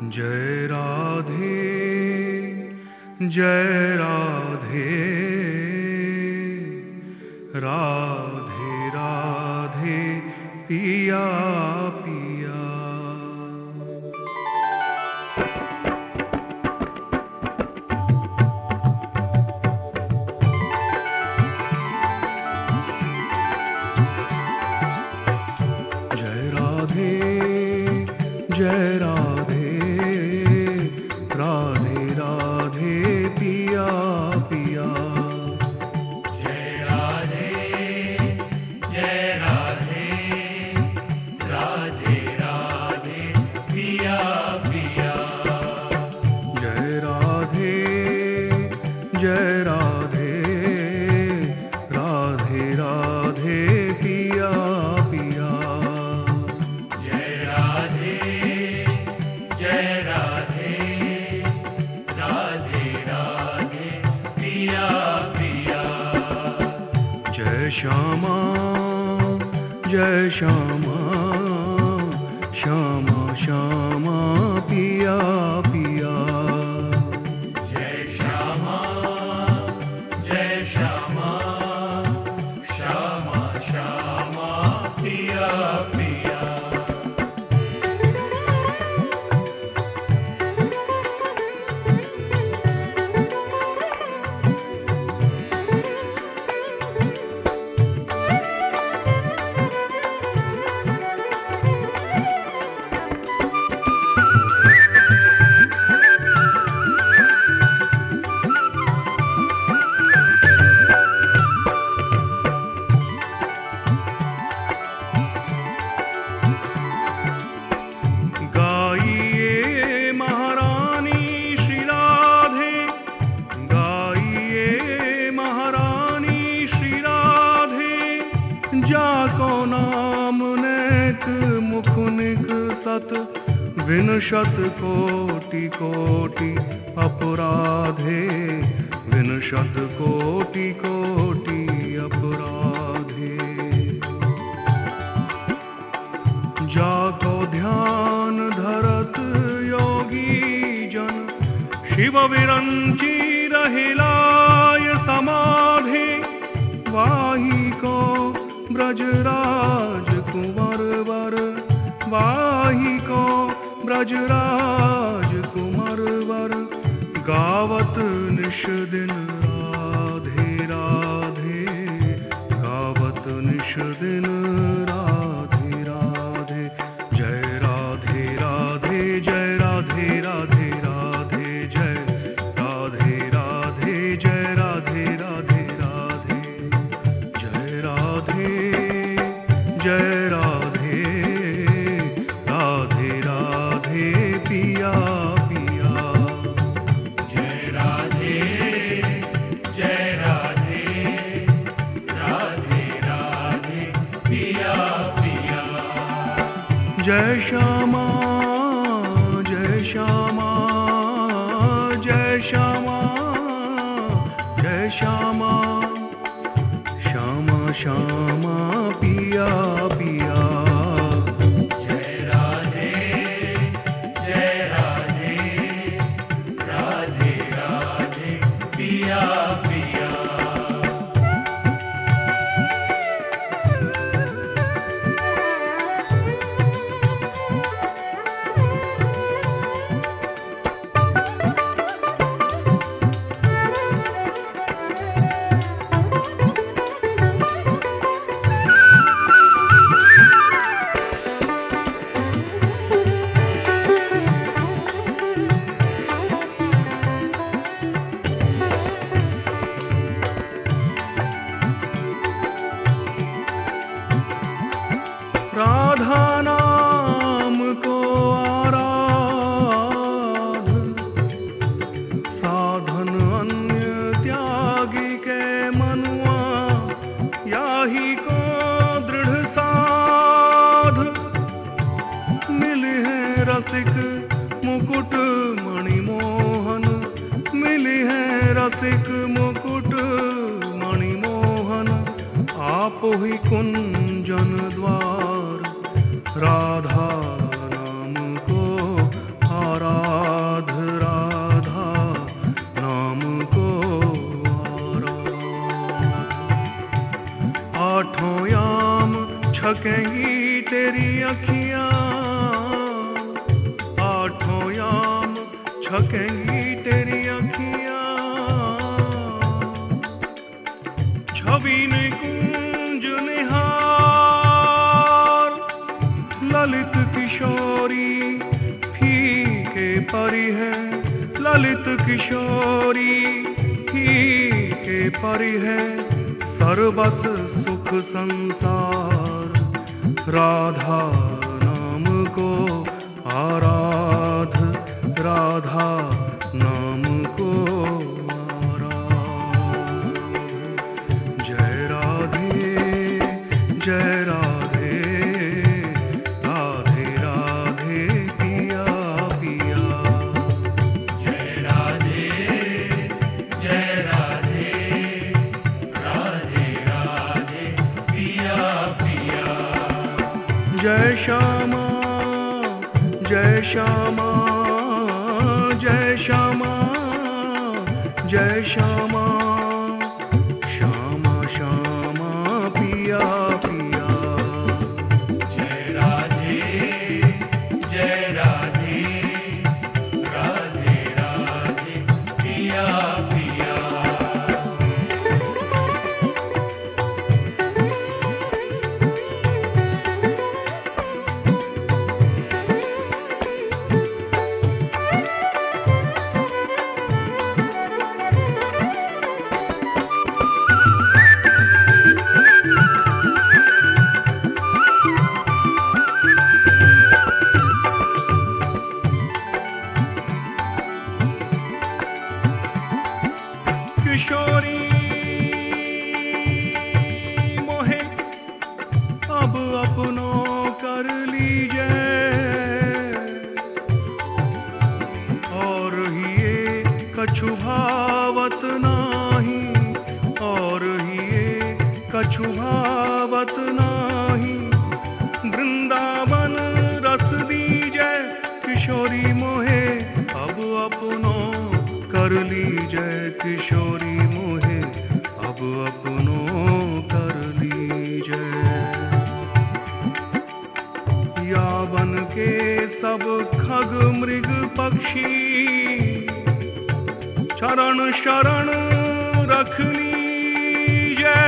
जय राधे जय राधे राधे राधे पिया पिया। जय राधे जय राधे राधे राधे पिया पिया। जय राधे जय राधे राधे राधे पिया पिया। जय राधे जय राधे राधे राधे पिया पिया। जय राधे जय राधे राधे राधे पिया पिया। जय श्यामा जय श्यामा श्यामा श्यामा पिया पिया। जय श्यामा जय श्यामा श्यामा श्यामा पिया पिया। गाइए महारानी श्री राधे, गाइए महारानी श्री राधे। जाको नाम नेक मुखनिक सत, विनशत कोटि कोटि अपराधे, विनशत कोटि कोटि अपराधे। जाको ध्यान धरत योगी जन, शिव विरंची रहिलाय समाधि। वाही को ब्रजराज कुंवर वर, वाही को ब्रजराज कुंवर वर। गावत निश दिन राधे राधे, गावत निश दिन राधे राधे। जय राधे राधे जय राधे राधे राधे जय राधे राधे जय राधे राधे राधे। जय राधे जय राधे राधे राधे पिया पिया। जय राधे जय राधे राधे राधे पिया पिया। जय श्यामा जय श्यामा जय श्यामा जय श्यामा श्यामा श्यामा पिया पिया। जय राधे जय राधे राधे राधे पिया पिया। राधा नाम को आराध, साधन अन्य त्यागी के मनुआ। याही को दृढ़ साध, मिले हैं रसिक मुकुट मणिमोहन। मिले हैं रसिक मुकुट मणिमोहन। आप ही कुंजन द्वार, राधा नाम को आराध। छकेंगी तेरी अखियां, आठों याम छकेंगी तेरी अखियां। छवि निकुंज निहार, ललित किशोरी फीके परी है, ललित किशोरी फीके परी है। सर्वत सुख संसार राधा नाम को आराध, राधा नाम को आराध। जय राधे जय राधे, राधे राधे पिया पिया। जय राधे जय राधे, राधे राधे पिया पिया। जय श्यामा जय श्यामा, जय श्यामा जय श्यामा, श्यामा श्यामा पिया पिया। जय राधे जय राधे, राधे राधे पिया पिया। किशोरी मोहे अब अपनों कर लीजिए, और ये कछु भावत नाही, और ये कछु भावत नाही। वृंदावन रस दीजिए किशोरी मोहे अब अपनों कर लीजिए, किशोरी मोहे अब अपनों कर लीजिए। या बन के सब खग मृग पक्षी शरण शरण रख लीजिए।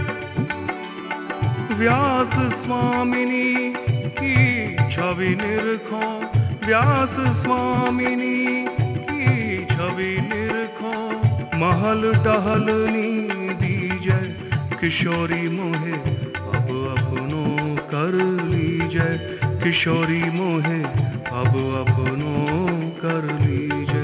व्यास स्वामिनी की छवि निरखो, व्यास स्वामिनी की छवि निरखो। महल टहलनी दीजिए किशोरी मोहे अब अपनों कर लीजिए, किशोरी मोहे अब अपनों कर लीजिए।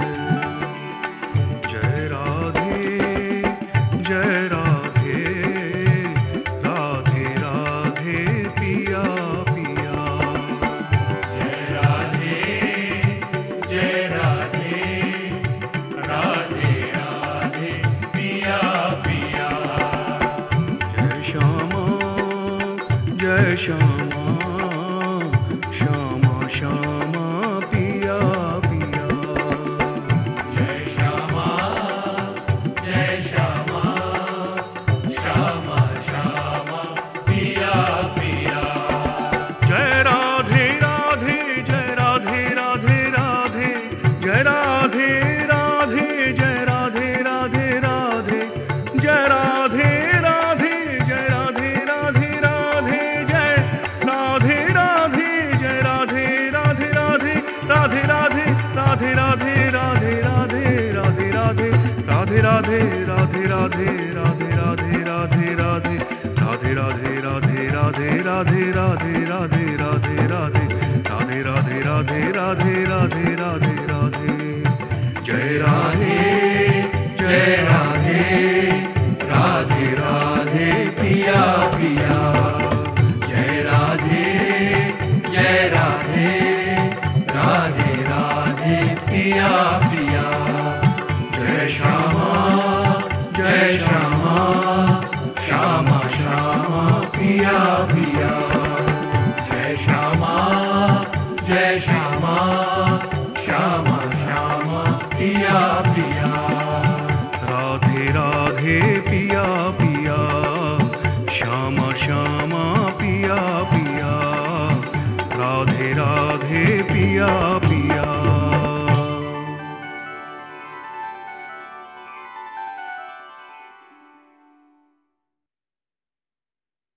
जय राधे जय राधे, राधे राधे पिया पिया। जय राधे जय राधे, राधे राधे पिया पिया। जय श्यामा जय श्यामा, श्यामा श्यामा पिया पिया। जय श्यामा जय श्यामा, श्यामा श्यामा पिया पिया। जय राधे राधे जय राधे राधे राधे, जय राधे राधे जय राधे राधे राधे, जय राधे राधे जय राधे राधे राधे, जय राधे राधे जय राधे राधे राधे, राधे राधे राधे राधे राधे राधे राधे राधे, राधे राधे राधे राधे राधे राधे राधे राधे, राधे राधे राधे राधे राधे राधे राधे राधे राधे, राधे राधे राधे राधे राधे राधे राधे। जय राधे जय राधे, राधे राधे पिया पिया। जय राधे जय राधे, राधे राधे पिया पिया। जय श्यामा जय श्यामा, श्यामा श्यामा पिया पिया।